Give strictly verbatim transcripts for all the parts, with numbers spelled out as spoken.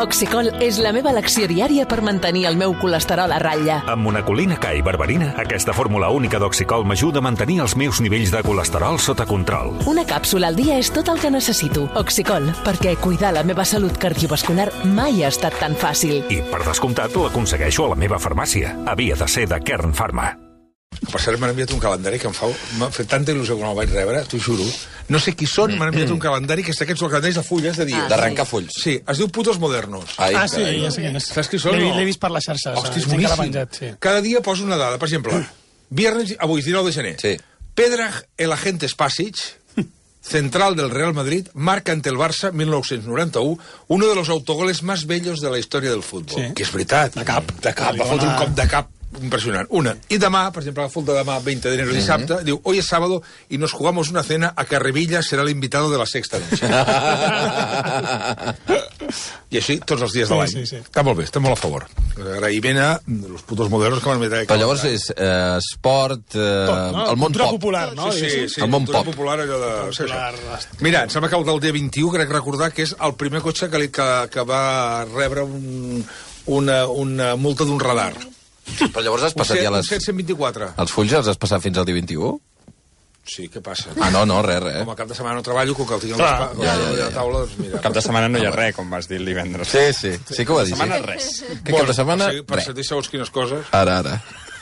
Oxicol és la meva elecció diària per mantenir el meu colesterol a ratlla. Amb monacolina K i berberina, aquesta fórmula única d'Oxicol m'ajuda a mantenir els meus nivells de colesterol sota control. Una càpsula al dia és tot el que necessito. Oxicol, perquè cuidar la meva salut cardiovascular mai ha estat tan fàcil. I, per descomptat, l'aconsegueixo a la meva farmàcia. Havia de ser de Kern Pharma. Per cert, m'han enviat un calendari que em fa, m'ha fet tanta il·lusió quan el vaig rebre, t'ho juro. No sé qui són, m'han enviat un calendari que és d'aquests calendaris de fulles de dies. Ah, d'arrencar fulls. Sí, es diu Putos Modernos. Ai, Ah, sí, ja sé quin és. Saps qui són? L'he vist per les xarxes. Hosti, és gent que l'ha boníssim. penjat, sí. Cada dia posa una dada. Per exemple, viernes, avui, dinou de gener. Sí. Pedrag el agente Spasic, central del Real Madrid, marca ante el Barça mil nou-cents noranta-u uno de los autogoles más bellos de la història del futbol. Sí. Que és veritat. De cap. De cap, va fotre un cop de cap impresionant. Una. I demà, per exemple, la foto de demà, veinte de enero, dissabte, diu, hoy es sábado y nos jugamos una cena a que Revilla será el invitado de la sexta noche. I així, tots els dies de Sí, l'any. sí, sí. Està molt bé, estem molt a favor. Agraïment a los putos modernos que van metre... Però llavors és eh, esport, eh, Tot, no? el món Cultura pop. popular, no? Sí, sí, sí, El món cultura pop. popular, allò de... Sí, Popular, això. Mira, em sembla que el del dia vint-i-u, crec recordar que és el primer cotxe que, li, que, que va rebre un, una, una multa d'un radar. Però llavors has passat ja les... Un set vint-i-quatre. Els fulls els has passat fins al dia vint-i-u? Sí, què passa? Ah, no, no, res, res. Com a cap de setmana no treballo, com que el tinc a Clar. la, ja, ja, ja. la taula, doncs mira. Cap de setmana no hi ha res, com vas dir el divendres. Sí, sí, sí que ho va dir. Setmana Sí. res. Que cap de setmana, Per, per res. sentir segons quines coses... Ara, ara.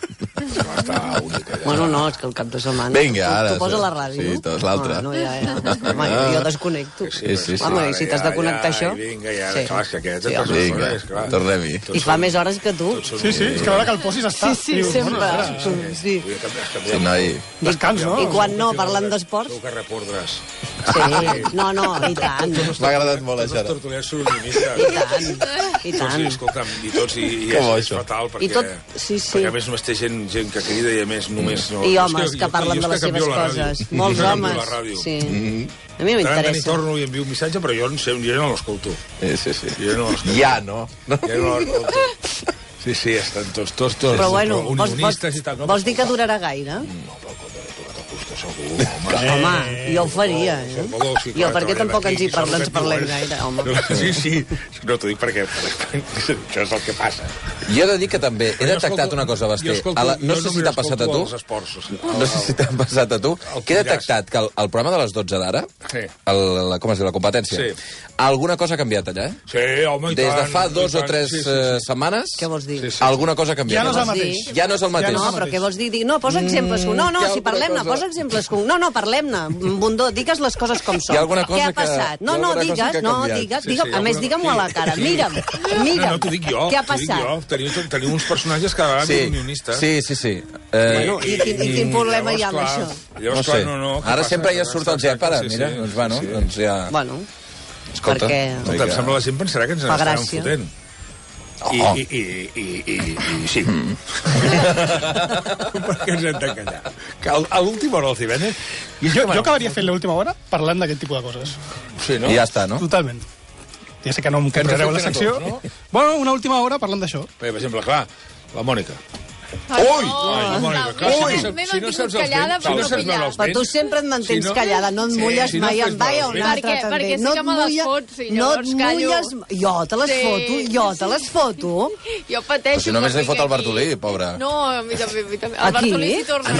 Està única, ja. Bueno, no, és que el cap de setmana... Vinga, ara, Tu, tu posa sí. la ràdio, Sí, no? tot l'altre. Ah, no, ja, ja. Home, jo desconnecto. Sí, sí, sí. Home, i si t'has de Ja, connectar ja, això... i Vinga, ja, Sí. clar, és que aquest... Sí, és home. Vinga, és clar. tornem-hi. I fa més hores que tu. Tots són Sí, sí, és que a l'hora que el posis està... Sí, sí, Dius, sempre. bueno, Sí. Sí, noi. Descans, no? I quan no, parlant d'esports... Segur que repordres. Sí. No, no, i tant. M'ha agradat molt, Els això. tortolers són unionistes. I tant, i Tots, tant. i, escolta'm, i tots, i, i Que és, bo, és això. fatal, perquè, I tot- sí, sí. perquè a més només té gent, gent que crida i a més només... No, I jo és homes que jo- parlen jo és de les que seves canvio la ràdio. coses. Jo Molts canvio homes. la ràdio. Sí. Mm-hmm. A mi Tant en m'interessa. torno i envio un missatge, però jo no sé, jo no l'escolto. Sí, sí, sí. Jo no l'escolto. Ja, no? Jo no l'escolto. Sí, sí, estan tots, tots, tots. Però bueno, vols, vols, unionistes i tal. No, vols dir que durarà gaire? No, però contra tu que t'acosta segur, home. Home, jo ho faria, eh? Salvador, sí, Jo, clar, per què treballarem tampoc aquí, ens hi som parlem, ens aquest parlem diu, eh? gaire, home? Sí, sí. No, t'ho dic perquè, perquè això és el que passa. Jo he de dir que també he Però jo detectat escolto- una cosa, jo Basté. escolto- A la- No jo sé si només t'ha passat a escolto tu. els esports, o sigui, No sé si t'ha passat a tu. El Que he pollaç. detectat que el, el programa de les dotze d'ara, Sí. el, la, com es diu, la competència, Sí. alguna cosa ha canviat allà, eh? Sí, home, i Des de tant, fa i dos o tant. tres Sí, sí, sí. eh, setmanes, Què vols dir? Sí, sí. alguna cosa ha canviat. Ja no és el vols dir? mateix. Ja no és el mateix. No, però què vols dir? Dic, no, posa exemples. No, no, hi ha si alguna parlem-ne, cosa- posa exemples. No, no, parlem-ne. Bundó, digues les coses com són. Hi ha alguna cosa Què ha que- passat? hi No, ha no, alguna cosa digues, que ha no, canviat. digues, Sí, digues. sí, A més, alguna- digue-m'ho a la sí. cara. Mira'm, No, mira'm. no, t'ho dic jo. Què ha t'ho dic passat? jo. Teniu, teniu uns personatges cada vegada Sí, més unionistes. sí, sí, sí. Eh, Bueno, i quin- i quin problema hi ha amb llavors, això? clar, Llavors, no clar, sé. no, no, què Ara passa? sempre ja surt el Gep, ara, Sí, sí, mira, sí, doncs, bueno, sí. doncs ja... Bueno, Escolta, perquè- Escolta, em sembla que la gent pensarà que ens Fa n'estàvem gràcia. fotent. I, Oh. i, i, i, i, i sí. Perquè ens hem de callar. Que a a l'última hora dels divendres... I és Jo, que, jo acabaria fent l'última hora parlant d'aquest tipus de coses. Sí, no? I ja està, no? Totalment. Ja sé que no em ens comprareu la afecten a secció. tots, no? Bueno, una última hora parlant d'això. Perquè, per exemple, clar, la Mònica. Ai, Ui! no, Ai, la Mònica, clar, Ui! si no M'he saps- si no mantingut saps els callada vents, per si no no saps veure pillar. els però tu vents, sempre et mantens Si no- callada, no et Sí, mulles si no mai fes en vaia veure un els altre, vents. també. Perquè sí no que et me les mulles- fot, sí, no et llavors callo. mulles... Jo te les Sí, foto, jo te les foto. Jo pateixo... Però si només per li fot el aquí. Bartolí, pobre. No, a mi també, a mi també. El Aquí? Bartolí s'hi torna.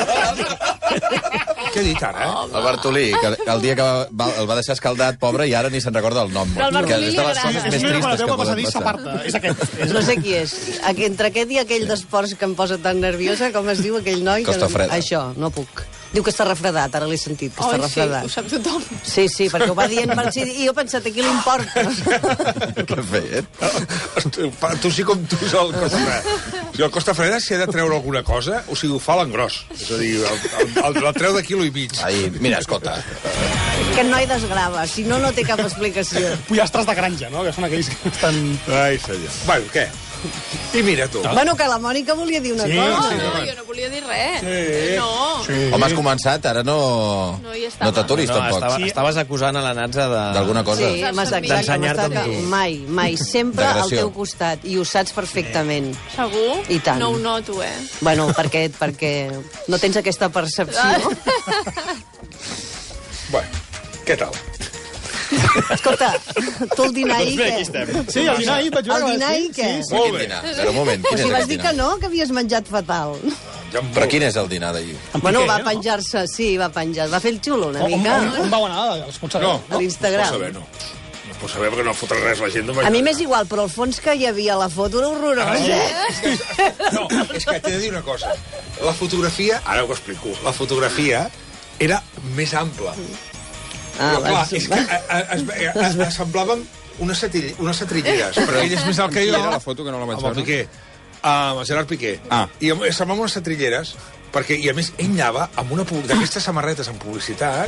Què he dit ara? El Bartolí, que el dia que va, va, el va deixar escaldat, pobre, i ara ni se'n recorda el nom. Però al que Bartolí és de li les agrada. coses És més una tristes veu que al poden passadís, passar. s'aparta. És aquest. No sé qui és. Aquí, entre aquest i aquell d'esports que em posa tan nerviosa, com es diu aquell noi? Costa que... Freda. Això, no puc. Diu que està refredat, ara l'he sentit, que està Ai, sí, refredat. ho sap tothom. Sí, sí, perquè ho va dient per si... I jo he pensat, a qui li importa? Què ha fet? Tu, pa- tu sí com tu és el Costa Freda. O sigui, el Costa Freda, si ha de treure alguna cosa, o sigui, ho fa a l'engròs. És a dir, el, el, el, el treu de quilo i mig. Ai, mira, escolta. Aquest noi desgrava, si no, no té cap explicació. Pollastres de granja, no? Que són aquells que estan... Ai, senyor. Bueno, què? I mira tu. Bueno, que la Mònica volia dir una Sí, cosa. No, sí, no, jo no volia dir res. No. Sí. Home, has començat, ara no... No hi estava. No t'aturis, No, tampoc. estava, estaves acusant a la Natza de... D'alguna cosa. Sí, m'has D'ensenyar-te amb tu. Mai, mai. Sempre al D'agressió. teu costat. I ho saps perfectament. Segur? I tant. No ho noto, eh? Bueno, perquè, perquè no tens aquesta percepció. Bueno, què tal? Escolta, tu el dinar ahir, Doncs bé, aquí què? estem. Sí, el dinar ahir vaig veure... El dinar ahir, sí, què? Sí, sí. Molt bé. Dinar. Però un moment, Però quin si és vas aquest dir que dinar? no, que havies menjat fatal. Però quin és el dinar d'ahir? Bueno, va no? penjar-se, sí, va penjar. Va fer el xulo una On, on, mica on vau anar? Els pots saber? No, a l'Instagram. No pots saber, no. No pots saber perquè no fotrà res la gent. No A mi m'és igual, però el fons que hi havia a la foto era horrorós, eh? No, és que t'he de dir una cosa. La fotografia, ara ho explico, la fotografia era més ampla. Ah, Però, clar, va, és que a, a, es, a, a, semblaven unes, setrill, unes setrilleres, però ell és més alt que jo. Era la foto que no la vaig amb el veure. Piqué, amb el Gerard Piqué. Ah. I amb- semblaven unes setrilleres, perquè, i a més, ell anava amb una pu- d'aquestes samarretes amb publicitat,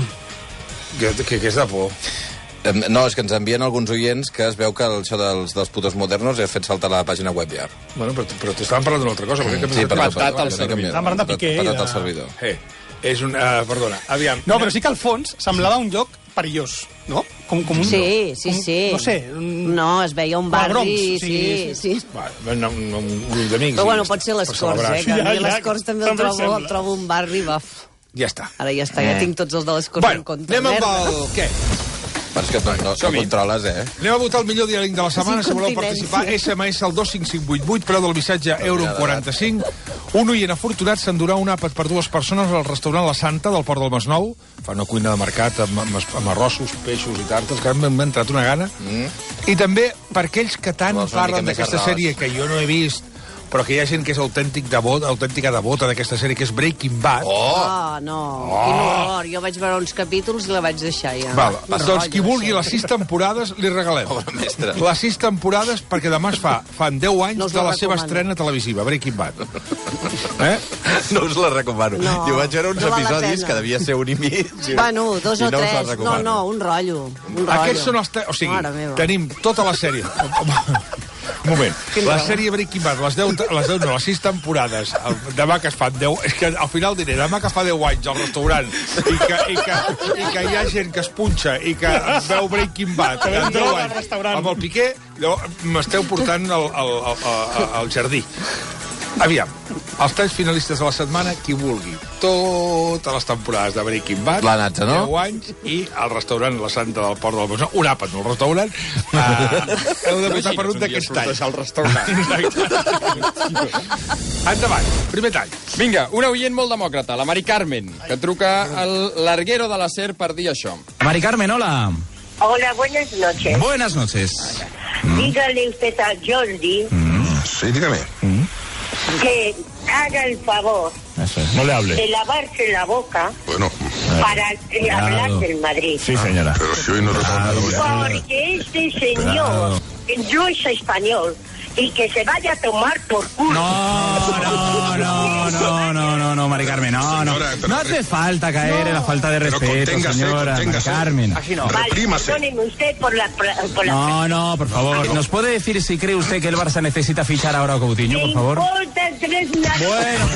que, que, que és de por. Em, No, és que ens envien alguns oients que es veu que això dels, dels putos modernos ha fet saltar la pàgina web ja. Bueno, però, però t'estaven parlant d'una altra cosa. Perquè Sí, sí, perdó, patat perdó, al que m'he servidor. canviat. Estàvem parlant de Piqué i Patat de- al servidor. Eh, és un... Uh, perdona, aviam. No, però sí que al fons semblava un lloc perillós, no? Com, com un, Sí, sí, com, sí. No sé, un... No, es veia un Com a barri, Bronx, sí, sí, sí. sí. Va, no, no, un grup d'amics. Però i bueno, ja pot està, ser les per Corts, celebrar eh? això. Que a mi Ja, ja, les Corts també el també em trobo, sembla. el trobo un barri, baf. Ja està. Ara ja està, ja tinc tots els de les Corts Bueno, en compte. anem amb Merda. el... Què? Però és que no, no, no som-hi. controles, eh? Anem a votar el millor diàleg de la setmana. Sí, Si voleu continència. participar, S M S al dos cinc cinc vuit vuit, preu del missatge euro quaranta-cinc. Un oient afortunat s'endurà un àpat per dues persones al restaurant La Santa del Port del Masnou. Fa una cuina de mercat amb, amb, amb arrossos, peixos i tartes, que m'ha entrat una gana. Mm. I també per aquells que tant Vols una parlen mica més d'aquesta arròs? sèrie que jo no he vist, però que hi ha gent que és autèntic devot, autèntica devota d'aquesta sèrie, que és Breaking Bad. Oh! Ah, no, quin horror. Jo vaig veure uns capítols i la vaig deixar ja. Val, Un doncs rotllo, qui vulgui això. les sis temporades li regalem. Obra mestra. Les sis temporades, perquè demà es fa, fan deu anys No us de la la seva recomano. estrena televisiva, Breaking Bad. Eh? No us la recomano. No, Jo vaig veure uns no val la episodis pena. que devia ser un i mig. Bueno, dos i o no us la tres. No, recomano. no, un rotllo. Un rotllo. Aquests són els... Te... O sigui, Mare meva. tenim tota la sèrie. Un moment. Quin La raó. sèrie Breaking Bad, les deu, les deu, no, les sis temporades, el, demà que es fan deu... És que al final diré, demà que fa deu anys al restaurant i que, i que, i que hi ha gent que es punxa i que veu Breaking Bad Que en ven deu droga al anys restaurant. amb el Piqué, llavors m'esteu portant al, al, al, al, al jardí. Aviam, els tres finalistes de la setmana, qui vulgui. Totes les temporades de Breaking Bad. Planatge, no? deu anys, i al restaurant La Santa del Port del Masnou. Un àpat, no, el restaurant. Uh, heu de votar per un d'aquest any. al restaurant. Endavant, primer tall. Vinga, una oient molt demòcrata, la Mari Carmen, que truca al larguero de la SER per dir això. Mari Carmen, hola. Hola, buenas noches. Buenas noches. Dígale usted a Jordi Sí, dígame. que haga el favor Eso es. No le hable. de lavarse la boca Bueno. para eh, hablar del Madrid. Sí, señora. Pero si hoy no Porque este señor no es español y que se vaya a tomar por culo. No, no, no, no, no, no, no, Mari Carmen, no, no. No hace falta caer en la falta de respeto, señora. Mari Carmen. Así no. Vale, perdóneme usted por la... Por la No, no, por favor. ¿Nos puede decir si cree usted que el Barça necesita fichar ahora a Coutinho, por favor? importa tres narices. Bueno,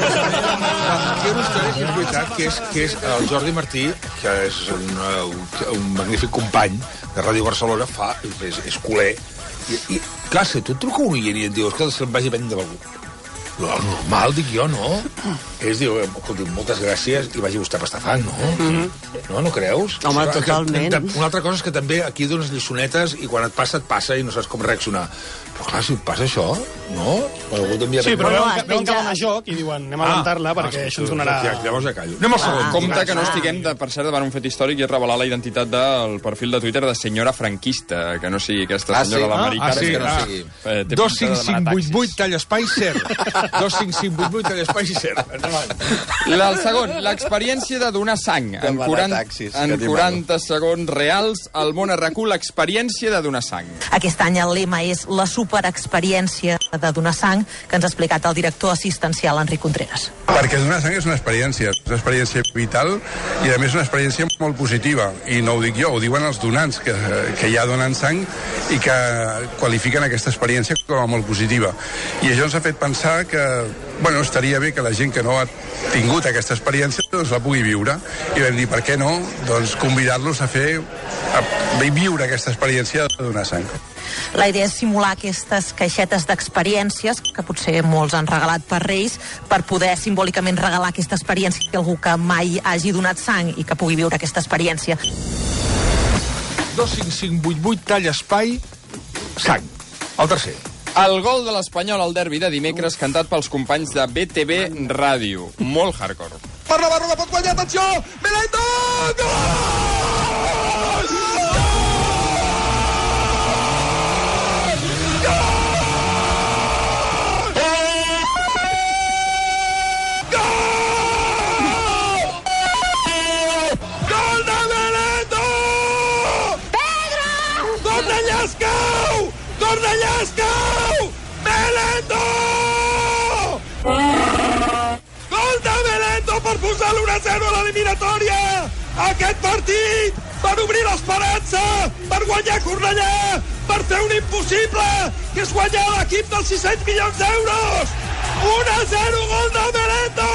Aquí una història que és veritat, que és, que és el Jordi Martí, que és un, un, un magnífic company de Ràdio Barcelona, fa, és, és culer, i, i clar, si tu et truca un oient i et diu, escolta, se'm vagi a prendre algú. El normal, dic jo, no? És, diu, escolta, moltes gràcies i vagi vostè a pastafant, no? Mm-hmm. No, no creus? Home, Que- que- totalment. que- Una altra cosa és que també aquí dones lliçonetes i quan et passa, et passa i no saps com reaccionar. Però clar, si et passa això, no? Algú t'envia... Sí, però Bueno, veuen, has que- veuen que va penjat- a joc i diuen anem a aguantar-la perquè això ens donarà... Ja, llavors ja callo. Anem al segon. Ah. Compte que no Ah. estiguem, de, per cert, davant un fet històric i és revelar la identitat del perfil de Twitter de senyora franquista, que no sigui aquesta Ah, senyora, sí? la Ah, Mari Ah, Carmen. sí, que no ah. sigui. Eh, té dos pinta cinc de cinc demanar vuit vuit taxis. tall espai ser. dos cinc cinc vuit vuit tall espai ser. Endavant. El segon, l'experiència de donar sang. En Demanar quaranta, taxis, que en t'hi quaranta segons reals, el món es recull l'experiència de donar sang. Aquest any el lema és la superexperiència de donar sang, que ens ha explicat el director assistencial Enric Contreras. Perquè donar sang és una experiència, és una experiència vital i a més una experiència molt positiva. I no ho dic jo, ho diuen els donants que, que ja donen sang i que qualifiquen aquesta experiència com a molt positiva. I això ens ha fet pensar que, bueno, estaria bé que la gent que no ha tingut aquesta experiència doncs la pugui viure. I vam dir, per què no? Doncs convidar-los a fer, a viure aquesta experiència de donar sang. La idea és simular aquestes caixetes d'experiències, que potser molts han regalat per Reis, per poder simbòlicament regalar aquesta experiència a algú que mai hagi donat sang i que pugui viure aquesta experiència. dos cinc cinc vuit vuit, tall, espai, sang. El tercer. El gol de l'Espanyol al derbi de dimecres cantat pels companys de B T V Ràdio. Molt hardcore. Per la barra, pot guanyar, atenció! Milito! Gol! Cornellescau! Melendo! Gol de Melendo per posar l'u a zero a l'eliminatòria! Aquest partit per obrir l'esperança, per guanyar Cornellà, per fer un impossible, que és guanyar l'equip dels sis-cents milions d'euros! u a zero, gol de Melendo!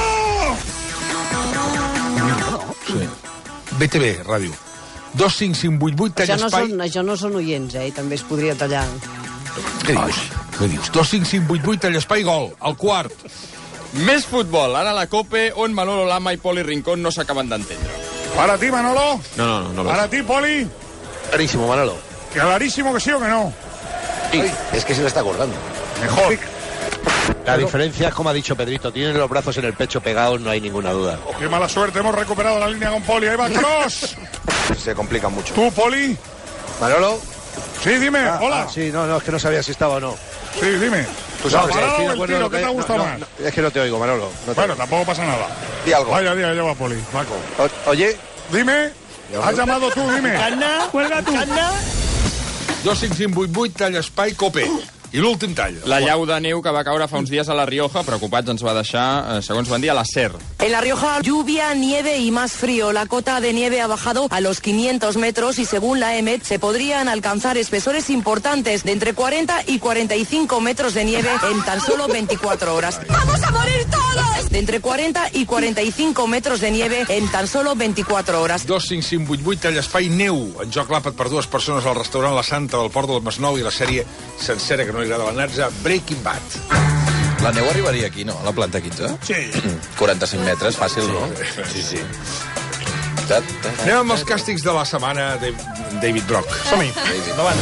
Sí. B T V Ràdio. dos cinc cinc vuit vuit, tall, Això no, espai... són, això no són oients, eh? També es podria tallar. Què dius? Què dius? dos cinc cinc vuit vuit, tall, espai, gol. El quart. Més futbol. Ara la Cope, on Manolo Lama i Poli Rincón no s'acaben d'entendre. Para ti, Manolo. No, no, no. no Para ti, Poli. Clarísimo, Manolo. Clarísimo que sí o que no. Sí, es que se le está acordando. Mejor. La diferencia es, como ha dicho Pedrito, tienen los brazos en el pecho pegados, no hay ninguna duda. Oh, qué mala suerte, hemos recuperado la línea con Poli. Ahí va Cross. Se complica mucho. ¿Tú, Poli? Manolo. Sí, dime, ah, hola. Ah, sí, no, no, es que no sabía si estaba o no. Sí, dime. Tú sabes, ¿La eh, parada o el acuerdo tiro? lo ¿Qué te no, gusta no, más? no, es que no te oigo, Manolo. No te bueno, oigo. tampoco pasa nada. Di algo. Vaya día, ya va Poli, Paco. O, oye. Dime. Has llamado tú, dime. Canna, cuelga tu. Canna. dos cinc cinc vuit vuit, tall, espai, Cope. I l'últim tall. La llau de neu que va caure fa uns dies a La Rioja, preocupats ens va deixar, segons van dir, a la SER. En La Rioja, lluvia, nieve y más frío. La cota de nieve ha bajado a los quinientos metros y según la E M E T se podrían alcanzar espesores importantes de entre cuarenta y cuarenta y cinco metros de nieve en tan solo veinticuatro horas. ¡Vamos a morir todos! De entre cuarenta y cuarenta y cinco metros de nieve en tan solo veinticuatro horas. dos cinc cinc vuit vuit, tall, espai, neu. En joc l'àpat per dues persones al restaurant La Santa del Port del Masnou i la sèrie sencera que no li agrada la Natza, Breaking Bad. La neu arribaria aquí, no? A la planta quinze? Sí. quaranta-cinc metres, fàcil, no? Sí, sí. Anem amb els càstigs de la setmana de David Brock. Som-hi. Endavant.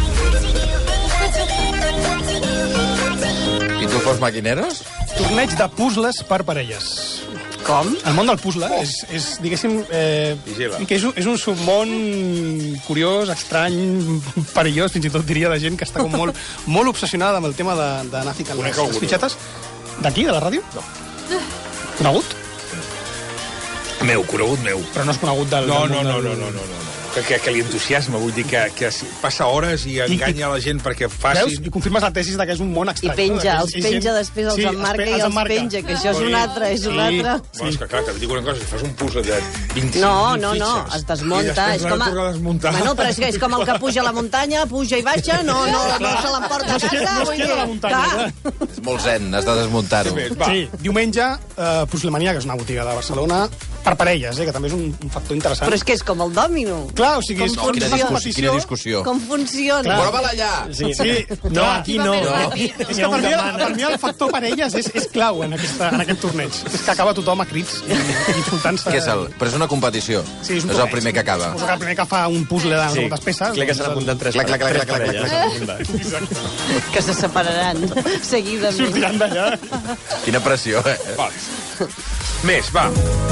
I tu fos maquineros? Torneig de puzzles per parelles. Com? El món del puzzle oh. és, és, diguéssim, eh, que és, un- és un submón curiós, estrany, perillós, fins i tot diria, de gent que està com molt, molt obsessionada amb el tema de- d'anar ficant Conec les, algú, les fitxetes. D'aquí, de la ràdio? No. Conegut? Meu, conegut meu. Però no és conegut del... No, del no, món no, del- no, no, no, no. Que, que, que li entusiasma, vull dir que, que passa hores i enganya la gent perquè Veus? facin... I confirmes la tesi de que és un món I estrany. penja, no? els És- és penja, gent- després els sí, emmarca els i pe- els penja, que això és un altre, és un altre. Bueno, és que clar, que et dic una cosa, si fas un puzzle de vint-i-cinc No, no, no, fitxes es desmunta. i després És l'ha com, de tornar a desmuntar. Bueno, però és, que és com el que puja a la muntanya, puja i baixa, no, no, no se l'emporta a casa. No es vull queda a la dir, muntanya, clar. clar. És molt zen, has de desmuntar-ho. Sí, diumenge, eh, Puzzlemania, que és una botiga de Barcelona, per parelles, eh, que també és un, un factor interessant. Però és que és com el dòmino. Clar, o sigui, Com és funciona? una Quina competició... discussió. Com funciona? Clar. Prova-la allà! Sí, sí. No, aquí no. És que per mi, per mi el factor parelles és, és clau en, aquesta, en aquest torneig. És que acaba tothom a crits i, i insultant-se. Què és el... Però és una competició. Sí, és un no és el torneig. primer que acaba. Suposo que el primer que fa un puzzle de Sí. moltes peces. Crec que s'han doncs, apuntat tres, Clac, clac, clac, tres clac, clac, parelles. Exacte. Que se separaran seguidament. Sortiran d'allà. Quina pressió, eh? Vale. Més, va.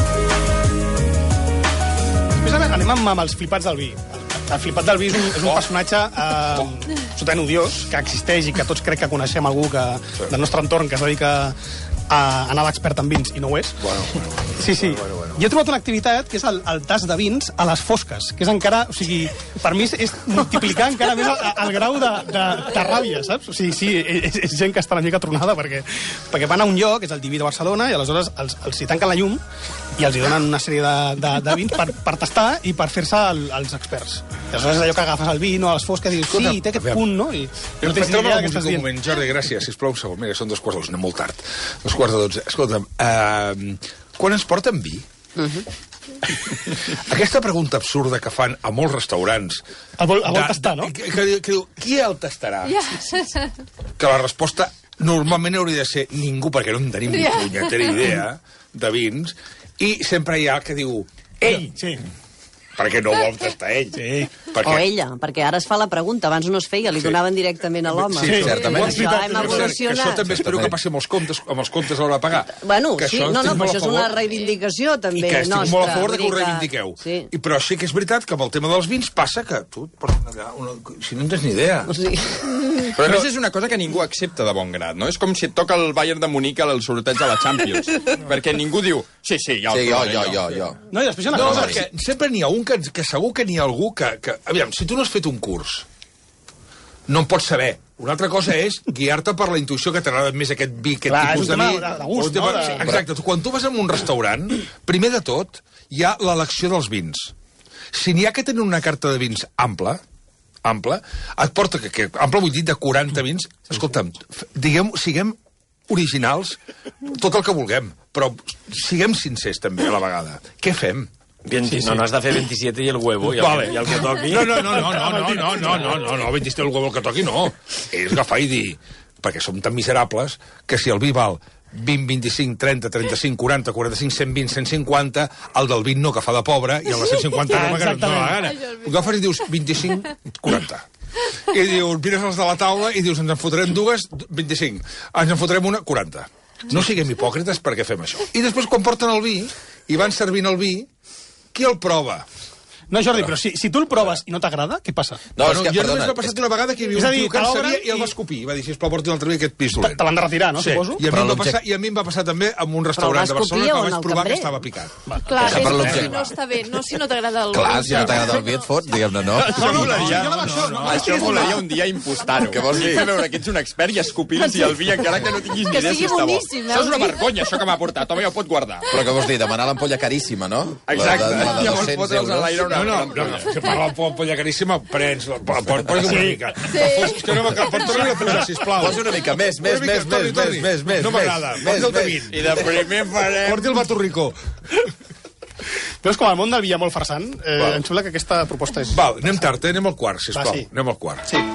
Després anem amb, amb els flipats del vi. El flipat del vi és un, és un Oh. personatge eh, absolutament odiós, que existeix i que tots crec que coneixem algú que, del nostre entorn que es dedica a anar d'expert en vins i no ho és. Bueno, Sí, sí. Bueno, bueno. Jo he trobat una activitat que és el, el tas de vins a les fosques, que és encara... O sigui, per mi és, és multiplicar encara més el, el grau de, de, de ràbia, saps? O sigui, sí, és, és gent que està una mica tronada perquè, perquè van a un lloc, que és el Diví de Barcelona, i aleshores els, els hi tanquen la llum i els hi donen una sèrie de, de, de vins per, per tastar i per fer-se el, els experts. I aleshores és allò que agafes el vi, no, a les fosques, i dius, sí, té aquest punt, no? I no tens ni idea de què estàs un dient. moment, Jordi, gràcies, sisplau, un segon. Mira, són dos quarts de dotze, anem molt tard. Dos quarts de dotze. Escolta'm, uh, quan ens porten vi? Aquesta pregunta absurda que fan a molts restaurants... El vol, el vol de- tastar, no? Que, que, que diu, qui el tastarà? Ja. Que la resposta normalment hauria de ser ningú, perquè no en tenim ni Ja. punyetera idea de vins, i sempre hi ha el que diu... Ell, sí. perquè no ho vol tastar ell. Sí. Perquè... O ella, perquè ara es fa la pregunta, abans no es feia, li sí. donaven directament a l'home. Sí, sí, certament. Això hem evolucionat. Això també espero que passi amb els comptes, amb els comptes a l'hora de pagar. Bueno, sí, no, no, però això és una reivindicació també nostra. I que estic molt a favor que ho reivindiqueu. Sí. I, però sí que és veritat que amb el tema dels vins passa que tu et porten allà, una... si no en tens ni idea. Sí. Però a més és una cosa que ningú accepta de bon grat, no? És com si et toca el Bayern de Munic al sorteig de la Champions, perquè ningú diu, sí, sí, ja el sí, jo, jo, jo, jo. No, i després hi ha una no, cosa... perquè sempre n'hi ha un que, que segur que n'hi ha algú que, que... Aviam, si tu no has fet un curs, no en pots saber. Una altra cosa és guiar-te per la intuïció que t'agrada més aquest vi, aquest Clar, tipus de vi. De, de gust, no? De... Exacte. Quan tu vas a un restaurant, primer de tot, hi ha l'elecció dels vins. Si n'hi ha que tenen una carta de vins ampla, ampla, et porta, que, que ampla vull dir de quaranta vins, escolta'm, diguem, siguem originals, tot el que vulguem, però siguem sincers també a la vegada. Què fem? Bien, sí, sí. No, no has de fer veintisiete i el huevo, i el, vale. i el que toqui. No, no, no, no, no, no, no, no, no, no, no, veintisiete i el huevo el que toqui, no. És agafar i dir, perquè som tan miserables, que si el vi val vint, vint-i-cinc, trenta, trenta-cinc, quaranta, quaranta-cinc, cent vint, cent cinquanta, el del vint no, que fa de pobre, i el de cent cinquanta no, que no la gana. Ho agafes i dius vint-i-cinc, quaranta. I dius, mires els de la taula i dius, ens en fotrem dues, vint-i-cinc. Ens en fotrem una, quaranta. No siguem hipòcrites perquè fem això. I després, quan porten el vi, i van servint el vi, qui el prova? No, Jordi, però si, si tu el proves i no t'agrada, què passa? No, bueno, que, jo perdona, només m'ha passat una vegada que hi havia un tio que en sabia i el va escopir. Va dir, sisplau, porti un altre vi aquest pis dolent. Te l'han de retirar, no, sí. suposo? I a, mi va passar, I a mi em va passar també en un restaurant de Barcelona que vaig provar que estava picat. Clar, és que si no està bé, no si no t'agrada el vi. Clar, si no t'agrada el vi et fot, diguem-ne, no. Això molaria, això molaria un dia impostar-ho. Què vols dir? Fer veure que ets un expert i escopir-los el vi encara que no tinguis ni idea si està bo. Això és una vergonya, això que m'ha portat. Home, ja ho pot guardar. Però què vols dir? Demanar l'ampolla caríssima, no? Exacte. Llavors fotre'ls a l'aire una ampolla. Si parla l'ampolla caríssima, prens, posa una mica. És que no m'acaba, pot tornar a posar, sisplau. Posa una mica, més, més, més, més, més, més, més. No m'agrada, porti el de vint. I de primer farem... Porti el baturricó. Veus com el món del vi molt farsant? Eh, em sembla que aquesta proposta és... Val, anem tard, eh? Anem al quart, sisplau. Va, sí. Anem al quart. Sí.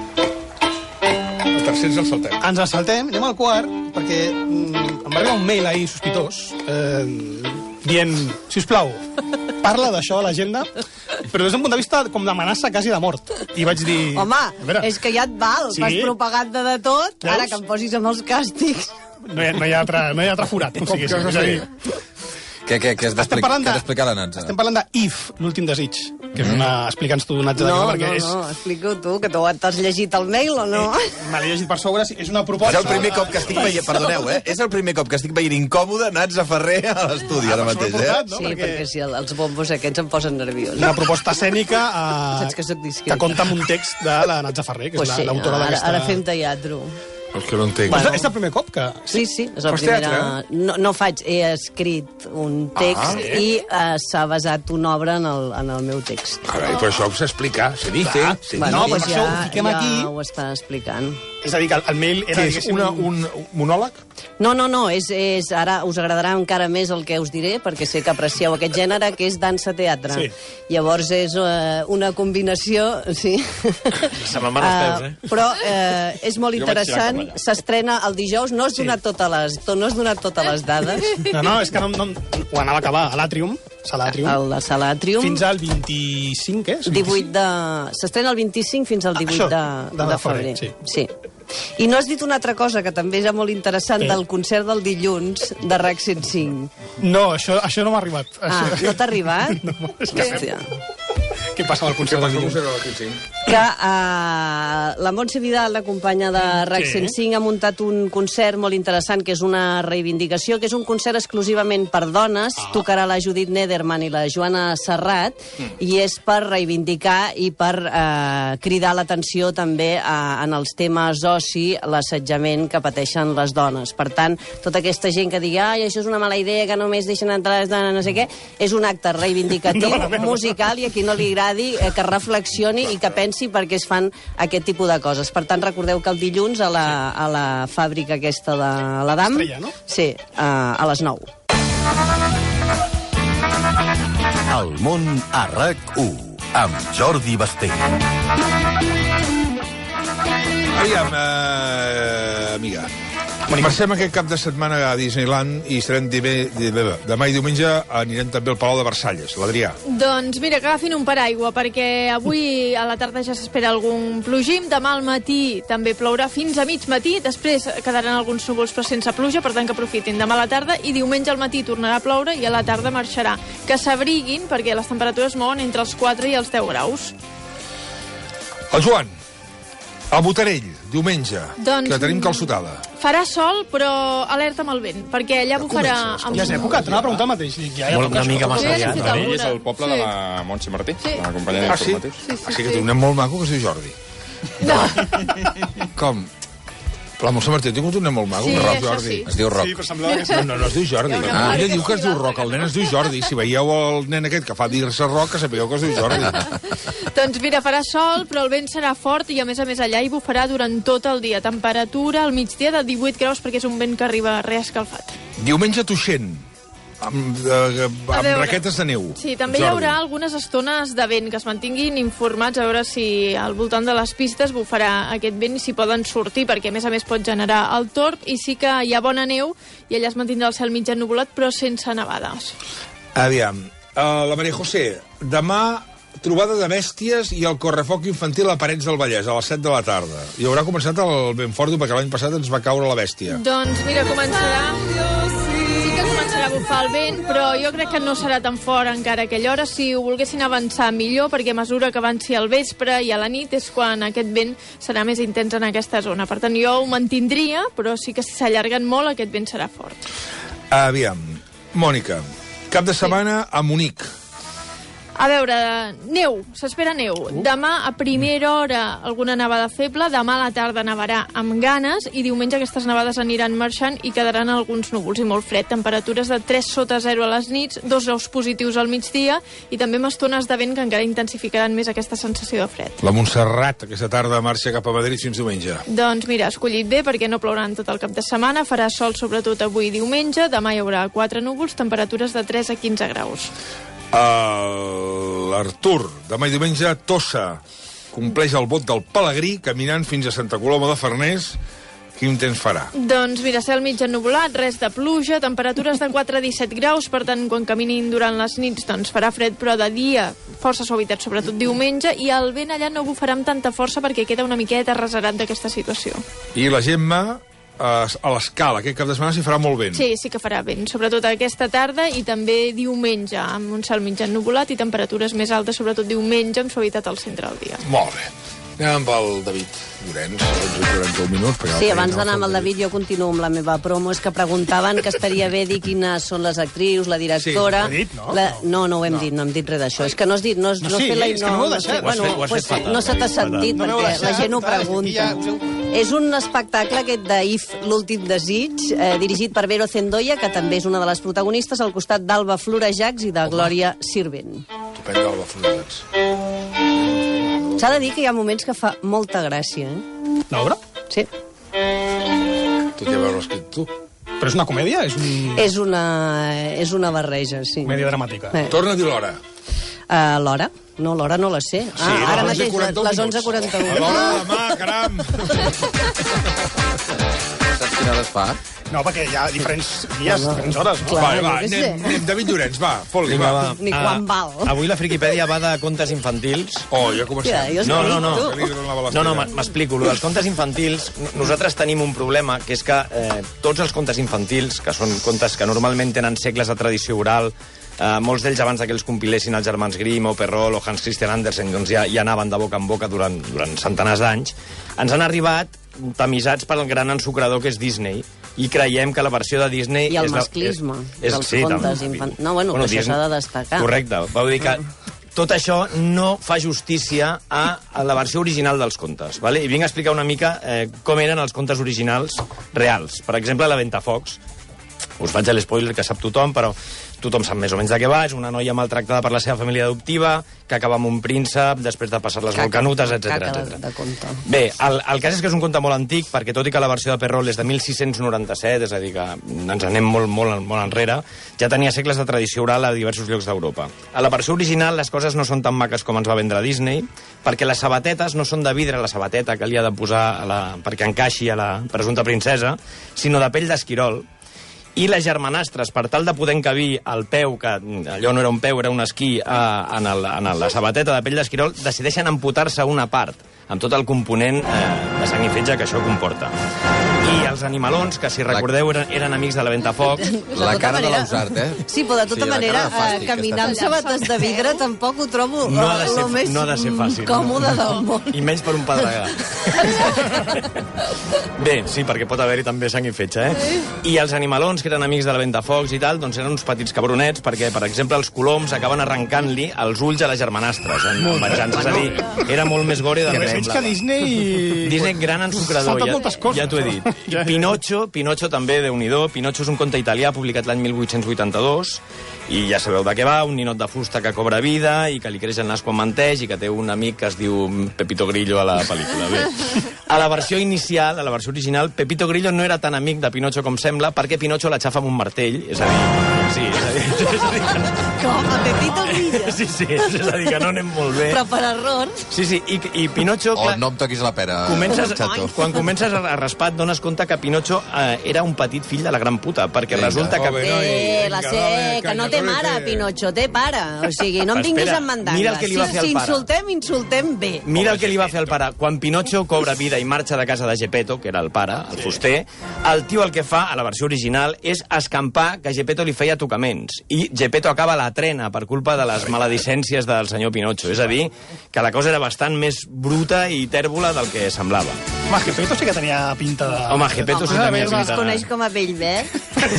El tercer ens el saltem. Ens el saltem, anem al quart, perquè mm, em va arribar un mail ahir sospitós, eh, dient, sisplau, parla d'això a l'agenda, però des d'un punt de vista com d'amenaça quasi de mort. I vaig dir... Home, és que ja et val, sí? Fas propaganda de tot, veus? Ara que em posis amb els càstigs. No hi ha, no hi ha, altre, no hi ha altre forat, com si hagués. És a dir... Què, què, què has d'explicar la Natza? Estem parlant de If, l'últim desig, que és una... Explica'ns tu, Natza, no, perquè no, és... No, no, explica-ho tu, que tu t'has llegit el mail o no? Eh, me l'he llegit per sobre, és una proposta... És el primer cop que estic veient, perdoneu, eh? És el primer cop que estic veient incòmode Natza Ferrer a l'estudi, ara mateix, eh? No? Sí, perquè, perquè si els bombos aquests em posen nerviós. Una proposta escènica eh, que, que compta amb un text de la Natza Ferrer, que pues és l'autora sí, d'aquesta... Ara fem teatre. Els que no entenc. Bueno, és el primer cop que... Sí, sí, és el primer... No, no faig, he escrit un text ah, eh? i uh, s'ha basat una obra en el, en el meu text. Carai, però això ho s'explica, se dice. Ah, sí. Bueno, no, per ja, això ho fiquem ja aquí. Ja ho està explicant. És a dir, que el mail era... Que és una, un monòleg? No, no, no, és, és, ara us agradarà encara més el que us diré, perquè sé que aprecieu aquest gènere, que és dansa-teatre. Sí. Llavors és uh, una combinació... Sí. Se me'n van els peus, eh? Però uh, és molt interessant. S'estrena el dijous. No has donat, sí. totes les, no has donat totes les dades. No, no, és que no, no, ho anava a acabar a l'Atrium. Salàtrium. El de Salàtrium. Fins al vint-i-cinc, eh? divuit de... S'estrena el vint-i-cinc fins al divuit de, de, de febrer. Sí. sí. I no has dit una altra cosa que també és molt interessant, eh? Del concert del dilluns de R E C cent cinc. No, això, això no m'ha arribat. Ah, això... no t'ha arribat? No, és que... Hòstia. Què passa amb el concert del dilluns? Que uh, la Montse Vidal, la companya de R E C cent cinc, ha muntat un concert molt interessant, que és una reivindicació, que és un concert exclusivament per dones. Ah. Tocarà la Judit Nederman i la Joana Serrat, mm. i és per reivindicar i per uh, cridar l'atenció també uh, en els temes oci, l'assetjament que pateixen les dones. Per tant, tota aquesta gent que digui ai, això és una mala idea, que només deixen entrar les dones, no sé què, és un acte reivindicatiu, no, musical, i a qui no li agradi eh, que reflexioni i que pensi per què es fan aquest tipus de coses. Per tant, recordeu que el dilluns a la, a la fàbrica aquesta de l'Adam... Estrella, no? Sí, a, a les nou. El món a R A C u, amb Jordi Basté. Aviam, uh, amiga, Marxem aquest cap de setmana a Disneyland i serem demà i diumenge anirem també al Palau de Versalles. L'Adrià. Doncs mira, que agafin un paraigua, perquè avui a la tarda ja s'espera algun plogim, demà al matí també plourà fins a mig matí, després quedaran alguns núvols però sense pluja, per tant que aprofitin demà a la tarda, i diumenge al matí tornarà a ploure i a la tarda marxarà. Que s'abriguin, perquè les temperatures mouen entre els quatre i els deu graus. El Joan. A Botarell, diumenge, doncs, que tenim calçotada. Farà sol, però alerta amb el vent, perquè allà bufarà... Amb... Ja és època, t'anava a preguntar el mateix. Ja molt, una mica massa aviat. Botarell és el poble sí. de la Montse Martí, sí. la companya ah, sí? d'informatius. Sí, sí, ah, sí, que té un nen molt maco que es diu Jordi. No. Com? La Montse Martí ha tingut un nen molt maco, sí, un Roc Jordi. Sí. Es diu Roc. Sí, però semblava que... No, no, no es diu Jordi. Ah. Ella diu que es diu Roc, el nen es diu Jordi. Si veieu el nen aquest que fa dir-se Roc, que sapigueu que es diu Jordi. Doncs mira, farà sol, però el vent serà fort i a més a més allà hi bufarà durant tot el dia. Temperatura al migdia de divuit graus perquè és un vent que arriba reescalfat. Diumenge Tuixent, amb, eh, amb raquetes de neu. Sí, també Jordi. Hi haurà algunes estones de vent que es mantinguin informats a veure si al voltant de les pistes bufarà aquest vent i si poden sortir, perquè a més a més pot generar el torb i sí que hi ha bona neu i allà es mantindrà el cel mig ennuvolat però sense nevades. Aviam, uh, la Maria José, demà trobada de bèsties i el correfoc infantil a Parets del Vallès, a les set de la tarda. I haurà començat el vent fort, perquè l'any passat ens va caure la bèstia. Doncs mira, començarà... Sí que començarà a bufar el vent, però jo crec que no serà tan fort encara a aquella hora. Si ho volguessin avançar millor, perquè a mesura que avanci al vespre i a la nit és quan aquest vent serà més intens en aquesta zona. Per tant, jo ho mantindria, però sí que si s'allarguen molt, aquest vent serà fort. Aviam, Mònica, cap de setmana sí. a Munic. A veure, neu, s'espera neu. Uh. Demà a primera hora alguna nevada feble, demà a la tarda nevarà amb ganes i diumenge aquestes nevades aniran marxant i quedaran alguns núvols i molt fred. Temperatures de tres sota zero a les nits, dos graus positius al migdia i també amb estones de vent que encara intensificaran més aquesta sensació de fred. La Montserrat aquesta tarda marxa cap a Madrid fins diumenge. Doncs mira, escollit bé perquè no plourà en tot el cap de setmana, farà sol sobretot avui i diumenge, demà hi haurà quatre núvols, temperatures de tres a quinze graus. Uh, L'Artur, demà i diumenge, Tossa, compleix el vot del Pelegrí, caminant fins a Santa Coloma de Farners. Quin temps farà? Doncs mira, cel mig ennuvolat, res de pluja, temperatures de quatre a disset graus, per tant, quan caminin durant les nits doncs farà fred, però de dia força suavitat, sobretot diumenge, i el vent allà no bufarà amb tanta força perquè queda una miqueta reserat d'aquesta situació. I la Gemma... a l'Escala, aquest cap de setmana s'hi farà molt vent. Sí, sí que farà vent, sobretot aquesta tarda i també diumenge, amb un cel mig ennuvolat i temperatures més altes, sobretot diumenge, amb suavitat al centre del dia. Molt bé. Anem amb el David Llorenç, onze i quaranta-un minuts. Sí, abans d'anar amb el David, jo continuo amb la meva promo. És que preguntaven que estaria bé dir quines són les actrius, la directora... Sí, dit, no? La... No, no ho hem no. dit, no hem dit res d'això. És que no has dit, no has, no, no sí, fet la... és que no ho heu deixat. Bueno, pues, no se t'ha sentit, no perquè la gent ho pregunta. És un espectacle aquest d'If, l'últim desig, eh, dirigit per Vero Zendoya, que també és una de les protagonistes, al costat d'Alba Florejacs i de Glòria Sirvent. Estupend, Alba Florejacs. S'ha de dir que hi ha moments que fa molta gràcia, eh? L'obra? Sí. Tot i haver-ho escrit tu. Però és una comèdia? És, un... és, una, és una barreja, sí. Comèdia dramàtica. Eh. Torna a dir l'hora. Uh, l'hora? No, l'hora no la sé. Sí, ah, ara les mateix, les onze quaranta-u. L'hora de demà, caram! Saps quina hora es fa? No, perquè hi ha diferents dies, no, diferents hores. No? Clar, va, va, no anem, anem. David Llorenç, va, fot-li, va. va. Ni quan val. Avui la Friquipèdia va de contes infantils. Oh, ja comencem. Ja, no, no, no. No, no, m'explico. Lo dels contes infantils, nosaltres tenim un problema, que és que eh, tots els contes infantils, que són contes que normalment tenen segles de tradició oral, eh, molts d'ells abans que els compilessin els germans Grimm o Perrault o Hans Christian Andersen, doncs ja, ja anaven de boca en boca durant, durant centenars d'anys, ens han arribat tamisats pel gran ensucrador que és Disney, i creiem que la versió de Disney... I el és masclisme la, és, és, dels sí, contes infantils. No, bueno, bueno que això s'ha de destacar. Correcte. Vau dir que tot això no fa justícia a, a la versió original dels contes. Vale? I vinc a explicar una mica eh, com eren els contes originals reals. Per exemple, la Ventafocs. Us faig l'espoiler que sap tothom, però tothom sap més o menys de què va, és una noia maltractada per la seva família adoptiva, que acaba amb un príncep després de passar les molt canutes, etcètera, etcètera. Bé, el, el cas és que és un conte molt antic, perquè tot i que la versió de Perrol és de mil sis-cents noranta-set, és a dir, que ens anem molt, molt, molt enrere, ja tenia segles de tradició oral a diversos llocs d'Europa. A la versió original les coses no són tan maques com ens va vendre Disney, perquè les sabatetes no són de vidre, la sabateta que li ha de posar a la, perquè encaixi a la presumpta princesa, sinó de pell d'esquirol. I les germanastres, per tal de poder encabir el peu, que allò no era un peu, era un esquí, a, en, el, en la sabateta de pell d'esquirol, decideixen amputar-se una part, amb tot el component eh, de sang i fetge que això comporta. I els animalons, que si recordeu eren, eren amics de la Ventafocs... La cara de l'Ausart, eh? Sí, però de tota sí, manera, eh, caminar amb sabates de vidre tampoc ho trobo no ha de ser, el més no ha de ser fàcil, còmode no. del món. I menys per un pedregà. Bé, sí, perquè pot haver-hi també sang i fetge, eh? I els animalons, que eren amics de la Ventafocs i tal, doncs eren uns petits cabronets, perquè, per exemple, els coloms acaben arrencant-li els ulls a les germanastres, en, en venjança. És a dir, era molt més gore de res. Veig que Disney... Disney gran ensucrador, ja, ja t'ho he dit. I Pinocho, Pinocho també, Déu-n'hi-do. Pinocho és un conte italià publicat l'any mil vuit-cents vuitanta-dos, i ja sabeu de què va, un ninot de fusta que cobra vida i que li creix el nas quan menteix i que té un amic que es diu Pepito Grillo a la pel·lícula. Bé, a la versió inicial, a la versió original, Pepito Grillo no era tan amic de Pinocho com sembla, perquè Pinocho l'aixafa amb un martell, és a dir... Sí, és a dir... És a dir que... Com, a Pepito Grillo? Sí, sí, és a dir que no anem molt bé. Però per errors... Sí, sí, i, i Pinocho... O no em toquis la pera, comences, xato. Quan comences a raspar et dones compte que Pinocho eh, era un petit fill de la gran puta, perquè Vinga. resulta que... Eh, la sé, que no té mare, Pinocho, té pare. O sigui, no em vinguis amb mandangues. Mira el que li va fer si, el pare. Si insultem, insultem bé. Mira el que li va fer el pare. Quan Pinocho cobra vida i marxa de casa de Geppetto, que era el pare, el fuster, el tio el que fa, a la versió original, és escampar que Geppetto li feia tocaments. I Geppetto acaba la trena per culpa de les maledicències del senyor Pinocho. És a dir, que la cosa era bastant més bruta i tèrbola del que semblava. Home, Geppetto sí que tenia pinta de... Home, Geppetto sí que tenia pinta de... Es coneix com a Bellver.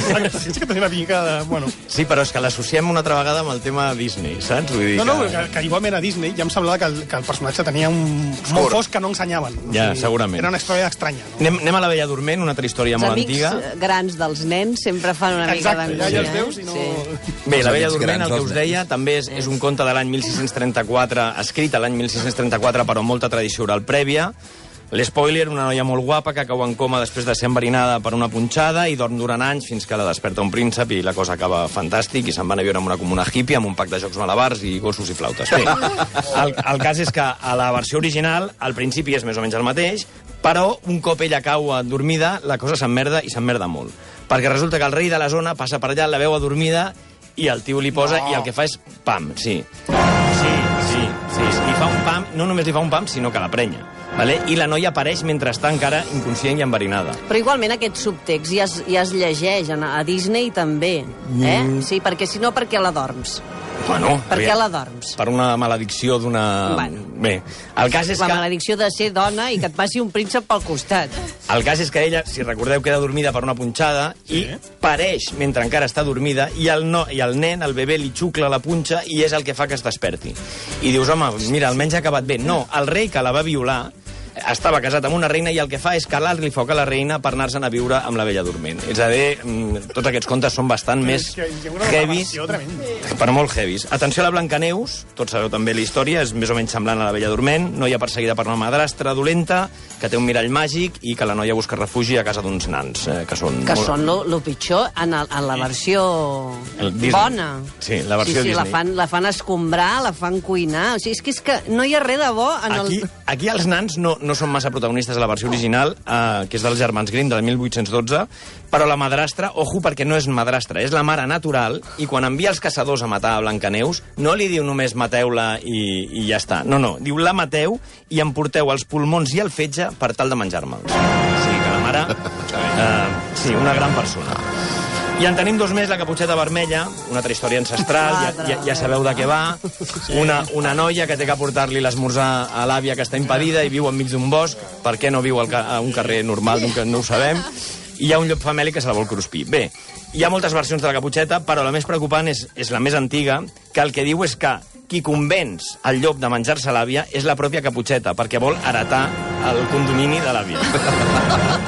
Sí que tenia pinta de... Bueno. Sí, però és que l'associem una altra vegada amb el tema Disney, saps? Vull dir no, no, que... que, que igualment a Disney ja em semblava que el, que el personatge tenia un molt fosc que no ensenyaven. Ja, o sigui, segurament. Era una història estranya. No? Anem, anem a la Bella Dorment, una altra història els molt antiga. Els amics grans dels nens sempre fan una Exacte, mica d'angúnia. Ja, ja els veus i no... Sí. Bé, la Bella Dorment, el que us deia, també és, és un conte de l'any mil sis-cents trenta-quatre, escrit a l'any mil sis-cents trenta-quatre, però amb molta tradició oral prèvia. L'spoiler, una noia molt guapa que cau en coma després de ser enverinada per una punxada i dorm durant anys fins que la desperta un príncep i la cosa acaba fantàstic i se'n van a viure en una comuna hippie amb un pack de jocs malabars i gossos i flautes. Bé, el, el cas és que a la versió original al principi és més o menys el mateix, però un cop ella cau adormida la cosa s'emmerda i s'emmerda molt. Perquè resulta que el rei de la zona passa per allà, la veu adormida i el tio li posa no. i el que fa és pam, sí. Sí, sí, sí. Li fa un pam, no només li fa un pam, sinó que la prenya. Vale? I la noia apareix mentre està encara inconscient i enverinada. Però igualment aquest subtext ja es, ja es llegeix a Disney també, eh? Mm. Sí, perquè si no, per què la dorms? Bueno, per què la dorms? Per una maledicció d'una... Bueno. Bé, el cas és la que... La maledicció de ser dona i que et passi un príncep pel costat. El cas és que ella, si recordeu, queda dormida per una punxada sí. i pareix mentre encara està dormida i el, no, i el nen, el bebè, li xucla la punxa i és el que fa que es desperti. I dius, home, mira, almenys ha acabat bé. No, el rei que la va violar estava casat amb una reina i el que fa és calar-li foc a la reina per anar-se'n a viure amb la Bella Dorment. És a dir, tots aquests contes són bastant més heavies, però molt heavies. Atenció a la Blancaneus, tots sabeu també la història, és més o menys semblant a la Bella Dorment, noia perseguida per una madrastra dolenta, que té un mirall màgic i que la noia busca refugi a casa d'uns nans, eh, que són... Que molt... són lo, lo pitjor en, el, en la versió bona. Sí, la versió sí, sí, Disney. La fan, la fan escombrar, la fan cuinar, o sigui, és que, és que no hi ha res de bo en aquí, el... Aquí els nans no, no són massa protagonistes a la versió original, eh, que és dels germans Grimm, del mil vuit-cents dotze, però la madrastra, ojo, perquè no és madrastra, és la mare natural, i quan envia els caçadors a matar a Blancaneus, no li diu només mateu-la i, i ja està. No, no, diu la mateu i em porteu els pulmons i el fetge per tal de menjar-me'ls. O sigui que la mare... Eh, sí, una gran persona. I en tenim dos més, la Caputxeta Vermella, una altra història ancestral, ja, ja, ja sabeu de què va. Una, una noia que té que portar-li l'esmorzar a l'àvia que està impedida i viu enmig d'un bosc. Per què no viu al ca a un carrer normal? No ho sabem. I hi ha un llop famèlic que se la vol cruspir. Bé, hi ha moltes versions de la Caputxeta, però la més preocupant és, és la més antiga, que el que diu és que qui convenç el llop de menjar-se l'àvia és la pròpia Caputxeta, perquè vol heretar el condomini de l'àvia.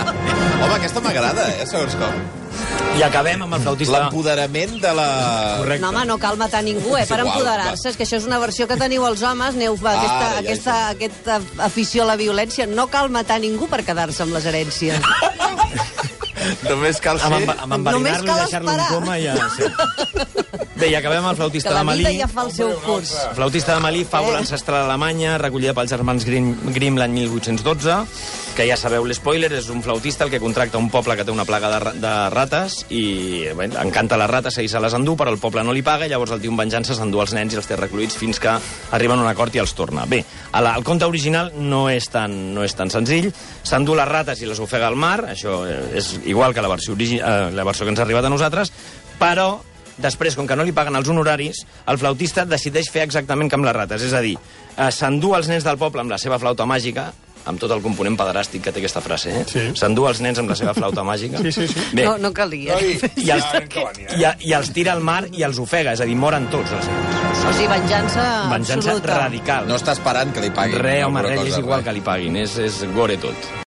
Home, aquesta m'agrada, eh, segons com. I acabem amb el flautista... L'empoderament de la... Correcte. No, home, no cal matar ningú, eh, per És igual, empoderar-se. És que això és una versió que teniu els homes, aneu a aquesta, Ah, ja, aquesta, aquesta afició a la violència. No cal matar ningú per quedar-se amb les herències. Només cal ser... Amb, amb enverinar-lo i deixar-lo en coma i ja... Sí. Bé, i acabem amb el flautista Que la de Malí. vida ja fa el seu curs. El flautista de Malí, fàbula Eh? ancestral alemanya, recollida pels germans Grimm, Grimm l'any mil vuit-cents dotze, que ja sabeu l'spoiler, és un flautista el que contracta un poble que té una plaga de, ra- de rates i bé, encanta les rates, ell se les endú, però el poble no li paga, i llavors el tio en venjança s'endú els nens i els té recluïts fins que arriben a un acord i els torna. Bé, a la, el conte original no és tan, no és tan senzill, s'endú les rates i les ofega al mar, això eh, és igual que la versió, origi eh, la versió que ens ha arribat a nosaltres, però després, com que no li paguen els honoraris, el flautista decideix fer exactament com les rates, és a dir, eh, s'endú els nens del poble amb la seva flauta màgica, amb tot el component pederàstic que té aquesta frase, eh? Sí. S'endú els nens amb la seva flauta màgica. Sí, sí, sí. Bé, No, no calia. I els, i, i els tira al mar i els ofega, és a dir, moren tots els nens. O sigui, venjança, Venjança absoluta. radical. No està esperant que li paguin. Re, home, alguna res, cosa, és igual res. que li paguin, és, és gore tot.